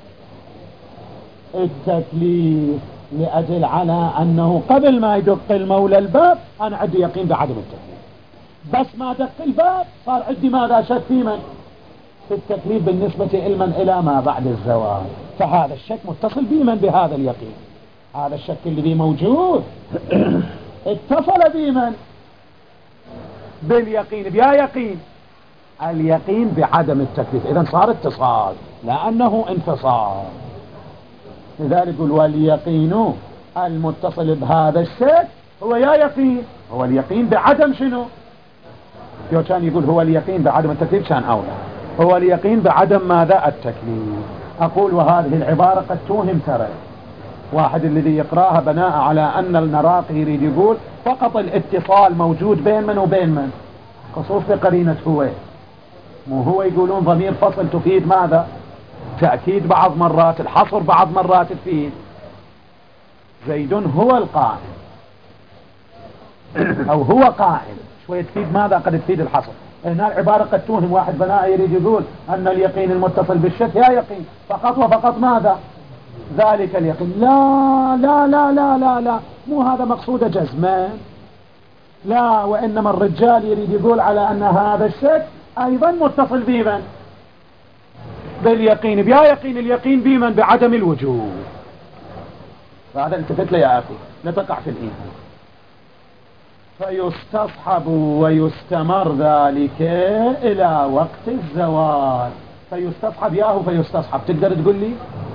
التكليف، لأجل على أنه قبل ما يدق المولى الباب أنا عندي يقين بعدم التكليف، بس ما دق الباب صار عندي ماذا؟ شك في من؟ في التكليف بالنسبة علما إلى ما بعد الزوال، فهذا الشك متصل بمن؟ بهذا اليقين. هذا الشك الذي موجود اتصل بمن؟ باليقين، بيا يقين اليقين بعدم التكليف، إذن صار اتصال لأنه انفصال. لذلك يقول واليقين المتصل بهذا الشك هو يا يقين، هو اليقين بعدم شنو؟ لو كان يقول هو اليقين بعدم التكليف كان أولى، هو اليقين بعدم ماذا؟ التكليف. أقول وهذه العبارة قد توهم ترى واحد الذي يقراها بناء على أن النراقي يريد يقول فقط الاتصال موجود بين من وبين من، خصوص بقرينة هو، مو هو يقولون ضمير فصل تفيد ماذا؟ تأكيد بعض مرات، الحصر بعض مرات تفيد. زيد هو القائم أو هو قائم، شوية تفيد ماذا؟ قد تفيد الحصر. هنا العبارة قد توهم واحد بناء يريد يقول أن اليقين المتصل بالشك يا يقين فقط وفقط ماذا؟ ذلك اليقين. لا لا لا لا لا لا، مو هذا مقصود جزما، لا، وإنما الرجال يريد يقول على أن هذا الشك أيضا متصل بمن؟ باليقين، بيا يقين اليقين بمن؟ بعدم الوجود. فهذا التفت لي يا أخي لا تقع في الإيمان. فيستصحب ويستمر ذلك إلى وقت الزوال. فيستصحب ياهو فيستصحب، تقدر تقول لي؟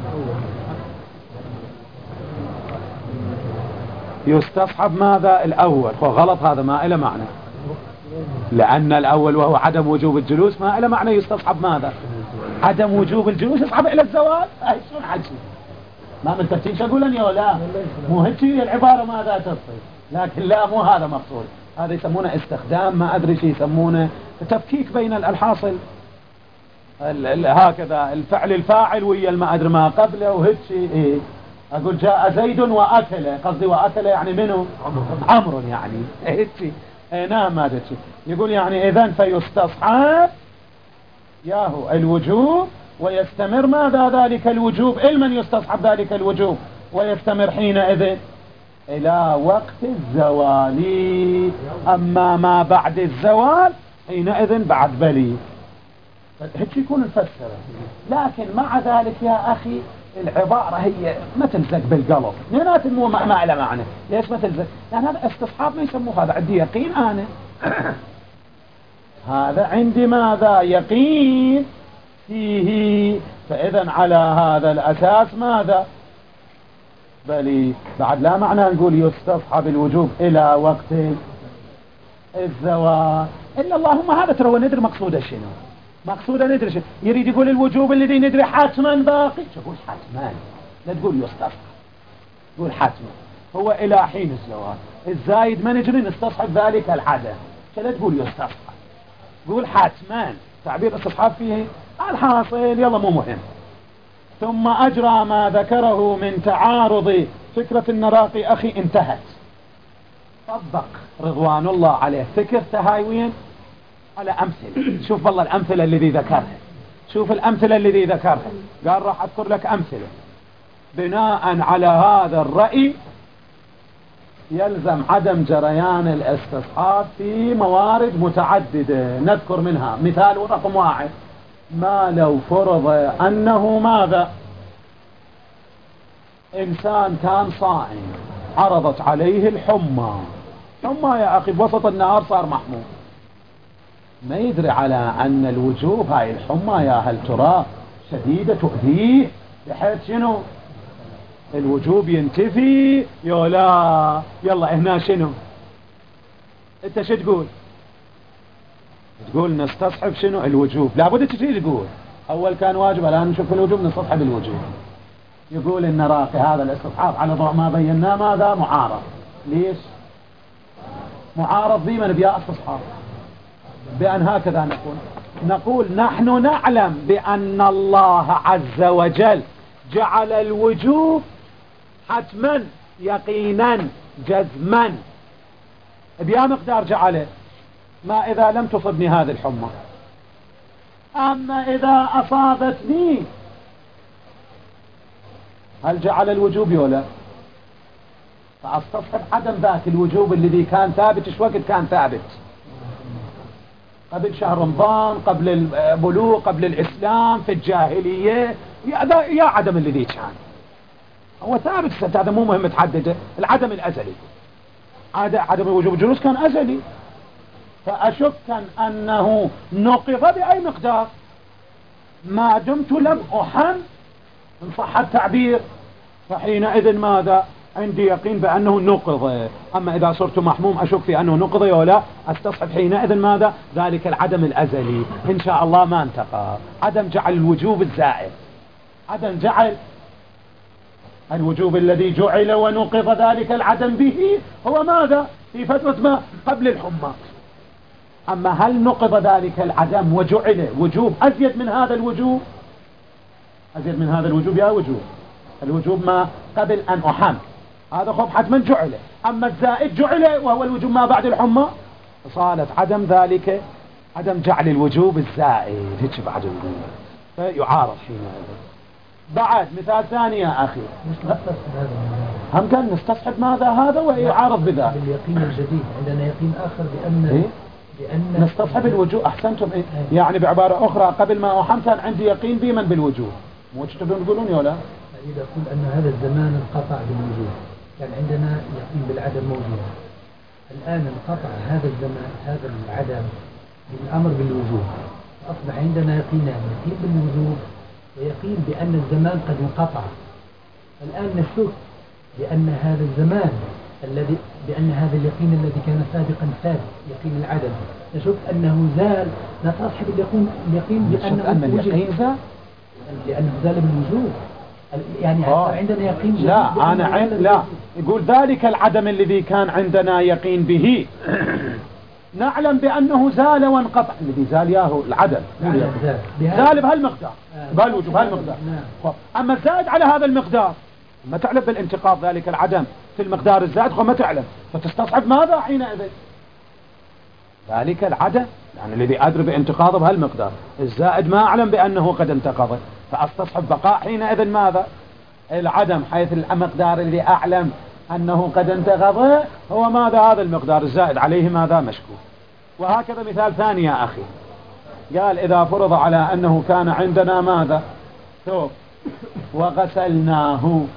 يستصحب ماذا؟ الأول، هو غلط هذا، ما إله معنى، لأن الأول وهو عدم وجوب الجلوس ما إله معنى. يستصحب ماذا؟ عدم وجوب الجلوس يصحب إلى الزوال. أي شون حجي ما من تفتيش أقول أني ولا مو هيك العبارة ماذا تصل، لكن لا مو هذا مقصود. هذا يسمونه استخدام ما أدري شيء يسمونه تفكيك بين الحاصل هكذا، الفعل الفاعل ويا الما أدري ما قبله وهيك شيء. إيه أقول جاء زيد وأكل، قصدي وأكل يعني منه؟ عمرو يعني هيك شيء. إيه نعم ما أدري شيء. يقول يعني إذن فيستصحب ياهو الوجوب ويستمر ماذا؟ ذلك الوجوب، المن يستصحب ذلك الوجوب ويستمر حينئذ إلى وقت الزوال. أما ما بعد الزوال حينئذ بعد بلي، هيك يكون الفسرة. لكن مع ذلك يا أخي العبارة هي ما تلزق بالقلب، نينات مو ما له معنى. ليش ما تلزق؟ لأن هذا استصحاب ما يسموه، هذا عندي يقين أنا هذا عندي ماذا؟ يقين فيه. فإذا على هذا الأساس ماذا؟ بل بعد لا معنى نقول يستصحب الوجوب إلى وقت الزوال إلا اللهم هذا ترى ندري مقصوده شنو، مقصوده ندري شنو. يريد يقول الوجوب الذي ندري حتما باقي، تقول حتما، لا تقول يستصحب، تقول حتما هو إلى حين الزوال. الزايد ما نجري نستصحب ذلك العدم، لا تقول يستصحب، قول حتما. تعبير استصحاب فيه الحاصل، يلا مو مهم. ثم أجرى ما ذكره من تعارض فكرة النراقي أخي انتهت، طبق رضوان الله عليه فكرة تهايوين على أمثلة. شوف والله الأمثلة الذي ذكرها، شوف الأمثلة الذي ذكرها، قال راح أذكر لك أمثلة. بناء على هذا الرأي يلزم عدم جريان الاستصحاب في موارد متعددة، نذكر منها مثال رقم واحد: ما لو فرض أنه ماذا؟ إنسان كان صائم عرضت عليه الحمى، حمى يا أخي بوسط النهار صار محموم، ما يدري على أن الوجوب هاي الحمى يا هل ترى شديدة تؤذيه بحيث شنو الوجوب ينتفي يا لا يلا هنا شنو انت شو تقول تقول نستصحب شنو الوجوب لابد تجي تقول اول كان واجب الان نشوف الوجوب نستصحب الوجوب يقول ان راقي هذا الاستصحاب على ضوء ما بيناه ماذا معارض ليش معارض ضمن بياء استصحاب بأن هكذا نقول نقول نحن نعلم بأن الله عز وجل جعل الوجوب حتما يقينا جزما بيا مقدار جعله ما إذا لم تصبني هذه الحمى أما إذا أصابتني هل جعل الوجوب ولا فأستصحب عدم ذاك الوجوب الذي كان ثابت ايش وقت كان ثابت قبل شهر رمضان قبل البلوغ قبل الإسلام في الجاهلية يا, يا عدم الذي كان هو ثابت هذا مو مهم تحدده العدم الأزلي عدم الوجوب الجلوس كان أزلي فأشك أنه نقض بأي مقدار ما دمت لم أحن إن صح التعبير فحينئذ ماذا عندي يقين بأنه نقض أما إذا صرت محموم أشك في أنه نقض ولا أستصحب حينئذ ماذا ذلك العدم الأزلي إن شاء الله ما انتقى عدم جعل الوجوب الزائد عدم جعل الوجوب الذي جعل ونقض ذلك العدم به هو ماذا في فترة ما قبل الحمى أما هل نقض ذلك العدم وجعل وجوب أزيد من هذا الوجوب أزيد من هذا الوجوب يا وجوب الوجوب ما قبل أن أحم هذا خب حتما جعله أما الزائد جعله وهو الوجوب ما بعد الحمى صارت عدم ذلك عدم جعل الوجوب الزائد هيك بعد الوجوب فيعارض حينئذ بعد مثال ثاني يا أخي هم كان نستصحب ماذا هذا ويعارض بذلك باليقين الجديد عندنا يقين آخر بأن إيه؟ بأن نستصحب الوجوب أحسنتم إيه؟ يعني بعبارة أخرى قبل ما أحم كان عندي يقين بمن بالوجوب مو تقدرون تقولون يا لا إذا أقول أن هذا الزمان انقطع بالوجود كان عندنا يقين بالعدم موجود الآن انقطع هذا الزمان هذا العدم بالأمر بالوجود أصبح عندنا يقينان يقين بالوجود ويقين بأن الزمان قد انقطع الآن نشك بأن هذا الزمان الذي بأن هذا اليقين الذي كان سابقا ثابت يقين العدم نشك أنه زال نستصحب اليقين اليقين بأنه أن اليقين زال لأنه زال بالوجود يعني آه. عندنا يقين لا أنا عن... لا يقول ذلك العدم الذي كان عندنا يقين به نعلم بأنه زال وانقطع الذي زال ياهو العدم زال بهالمقدار آه. بهالوجوب بهالمقدار نعم. أما الزائد على هذا المقدار ما تعلم بالانتقاض ذلك العدم في المقدار الزائد ما تعلم فتصتصحب ماذا حينئذ ذلك العدم يعني الذي أدري بانتقاضه بهالمقدار الزائد ما أعلم بأنه قد انتقضه فأستصحب بقاء حينئذ ماذا العدم حيث المقدار الذي أعلم أنه قد انتقضه هو ماذا هذا المقدار الزائد عليه ماذا مشكوك وهكذا مثال ثاني يا أخي قال إذا فرض على أنه كان عندنا ماذا ثوب وغسلناه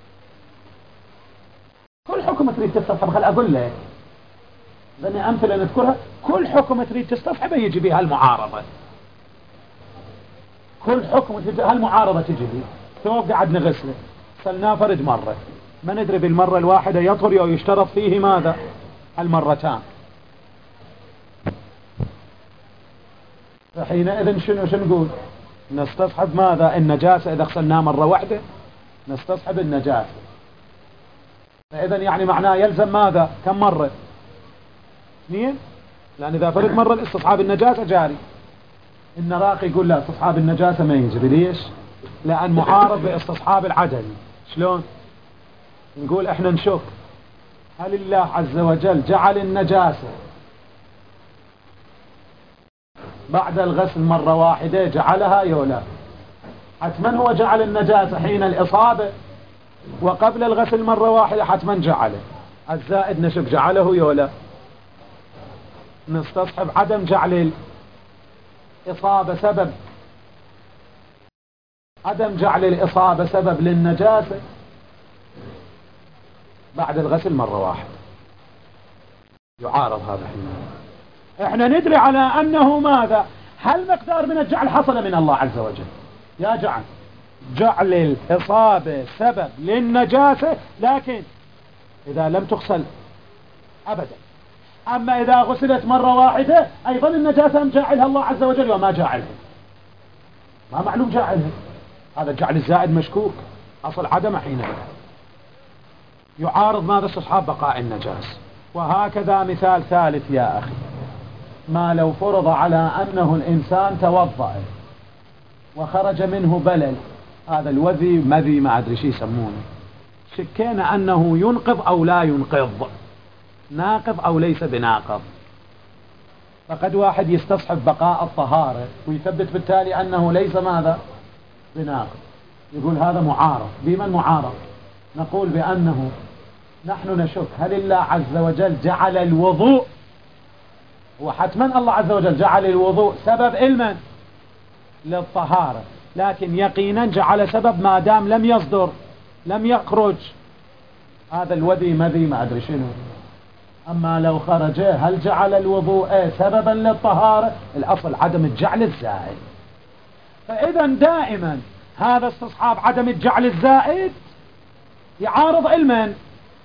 كل حكم تريد تستصحب خل أقول لك لأني أمثلة نذكرها كل حكم تريد تستصحب يجي بها المعارضة كل حكم هالمعارضة تجي بها ثوب قاعد نغسله غسلناه فرد مرة ما ندري بالمرة الواحدة يطهر أو يشترط فيه ماذا المرتان فحينئذ شنو شنو نقول نستصحب ماذا النجاسة إذا غسلناه مرة واحدة نستصحب النجاسة فإذا يعني معناه يلزم ماذا كم مرة اثنين لأن إذا فرد مرة الاستصحاب النجاسة جاري إن راقي يقول لا استصحاب النجاسة ما يجري ليش لأن معارض باستصحاب العدل شلون نقول احنا نشك هل الله عز وجل جعل النجاسة بعد الغسل مرة واحدة جعلها يولا حتما هو جعل النجاسة حين الإصابة وقبل الغسل مرة واحدة حتما جعله الزائد نشك جعله يولا نستصحب عدم جعل الإصابة سبب عدم جعل الإصابة سبب للنجاسة بعد الغسل مرة واحدة يعارض هذا حين احنا ندري على انه ماذا؟ هل مقدار من الجعل حصل من الله عز وجل؟ يا جعل جعل الإصابة سبب للنجاسة، لكن إذا لم تغسل أبدا. أما إذا غسلت مرة واحدة أيضا النجاسة جاعلها الله عز وجل وما جاعلها، ما معلوم جاعلها. هذا الجعل الزائد مشكوك، أصل عدم حينئذ يعارض ماذا؟ استصحاب بقاء النجاسة. وهكذا مثال ثالث يا أخي، ما لو فرض على أنه الإنسان توضأ وخرج منه بلل، هذا الوذي مذي ما أدري شي يسمونه، شكينا أنه ينقض أو لا ينقض، ناقض أو ليس بناقض. فقد واحد يستصحب بقاء الطهارة ويثبت بالتالي أنه ليس ماذا؟ بناقض، يقول هذا معارض. بمن معارض؟ نقول بأنه نحن نشك هل الله عز وجل جعل الوضوء، وحتما الله عز وجل جعل الوضوء سبب علما للطهارة، لكن يقينا جعل سبب ما دام لم يصدر لم يخرج هذا الوذي مذي ما أدري شنو. أما لو خرج هل جعل الوضوء سببا للطهارة؟ الأصل عدم الجعل الزائد. فإذا دائما هذا استصحاب عدم الجعل الزائد يعارض علما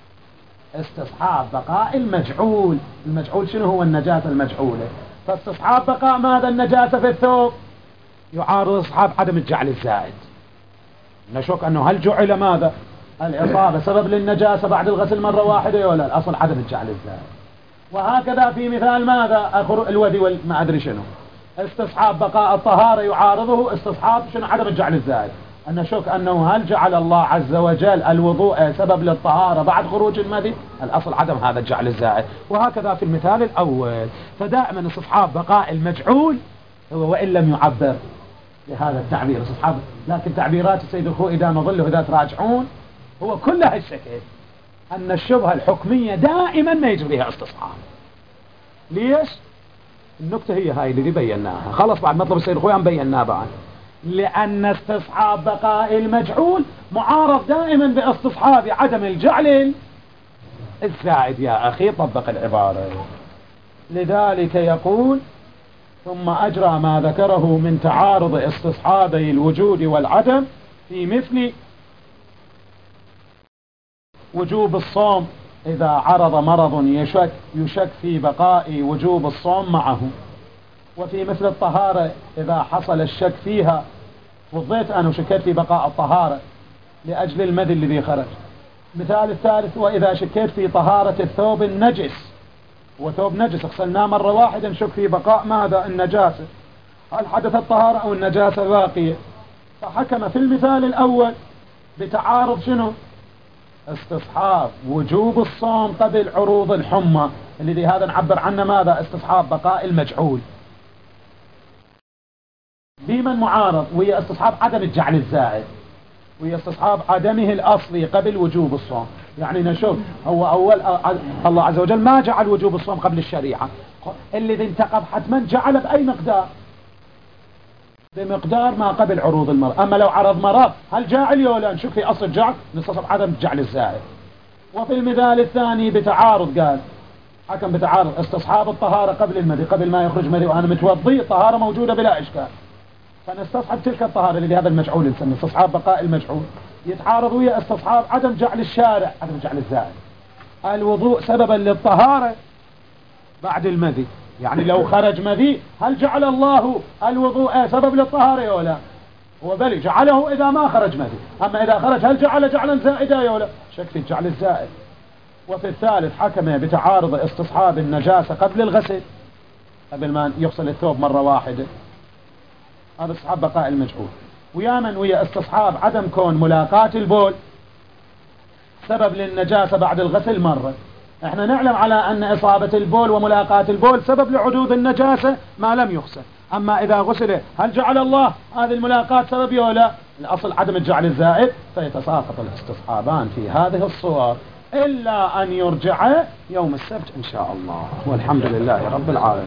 استصحاب بقاء المجعول. المجعول شنو هو؟ النجاسة المجعولة. فاستصحاب بقاء ماذا؟ النجاسة في الثوب يعارض استصحاب عدم الجعل الزائد. نشك أنه هل جعل ماذا؟ الإصابة سبب للنجاسة بعد الغسل مرة واحدة ولا؟ الأصل عدم الجعل الزائد. وهكذا في مثال ماذا؟ أخر الوذي والما أدري شنو، استصحاب بقاء الطهارة يعارضه استصحاب شنو؟ عدم الجعل الزائد. أن نشك أنه هل جعل الله عز وجل الوضوء سبب للطهارة بعد خروج المذي؟ الأصل عدم هذا الجعل الزائد. وهكذا في المثال الأول. فدائما استصحاب بقاء المجعول هو وإن لم يعبر بهذا التعبير استصحاب، لكن تعبيرات السيد الخوئي إذا نظله إذا تراجعون هو كلها الشكل أن الشبهة الحكمية دائما ما يجري بها استصحاب. ليش؟ النكتة هي هاي اللي بيناها، خلص بعد مطلب السيد الخوئي بيناه بعد. لأن استصحاب بقاء المجعول معارض دائما باستصحاب عدم الجعل الزائد. يا أخي طبق العبارة. لذلك يقول ثم أجرى ما ذكره من تعارض استصحابي الوجود والعدم في مثل وجوب الصوم إذا عرض مرض يشك, يشك في بقاء وجوب الصوم معه، وفي مثل الطهارة إذا حصل الشك فيها. وضيت أنا وشكيت في بقاء الطهارة لأجل المذي الذي خرج. مثال الثالث وإذا شكيت في طهارة الثوب النجس، وثوب نجس غسلناه مرة واحدة نشك في بقاء ماذا؟ النجاسة، هل حدث الطهارة أو النجاسة باقية؟ فحكم في المثال الأول بتعارض شنو؟ استصحاب وجوب الصوم قبل عروض الحمى، الذي هذا نعبر عنه ماذا؟ استصحاب بقاء المجعول. بمن معارض؟ وهي استصحاب عدم الجعل الزائد، وهي استصحاب عدمه الأصلي قبل وجوب الصوم. يعني نشوف هو أول الله عز وجل ما جعل وجوب الصوم قبل الشريعة، الذي انتقض حتما جعل بأي مقدار؟ بمقدار ما قبل عروض المرض. أما لو عرض مرض هل جاعل ولا؟ نشوف في أصل الجعل نستصحب عدم الجعل الزائد. وفي المثال الثاني بتعارض، قال حكم بتعارض استصحاب الطهارة قبل المذي، قبل ما يخرج مذي وأنا متوضي طهارة موجودة بلا إشكال، فنستصحب تلك الطهارة اللي هذا المجعول نسميه استصحاب بقاء المجعول. يتعارض ويا استصحاب عدم جعل الشارع عدم الجعل الزائد، الوضوء سببا للطهارة بعد المذي. يعني لو خرج مذي هل جعل الله الوضوء سبب للطهارة ولا؟ هو بل جعله إذا ما خرج مذي، أما إذا خرج هل جعل جعلا زائدا ولا؟ شك في الجعل الزائد. وفي الثالث حكم بتعارض استصحاب النجاسة قبل الغسل، قبل ما يغسل الثوب مرة واحدة، هذا استصحاب بقاء المجعول. ويا من ويا استصحاب عدم كون ملاقاة البول سبب للنجاسة بعد الغسل مرة. احنا نعلم على ان اصابة البول وملاقاة البول سبب لحدوث النجاسة ما لم يغسل، اما اذا غسل هل جعل الله هذه الملاقاة سبب ولا؟ الاصل عدم الجعل الزائد، فيتساقط الاستصحابان في هذه الصور الا ان يرجع يوم السبت ان شاء الله، والحمد لله رب العالمين.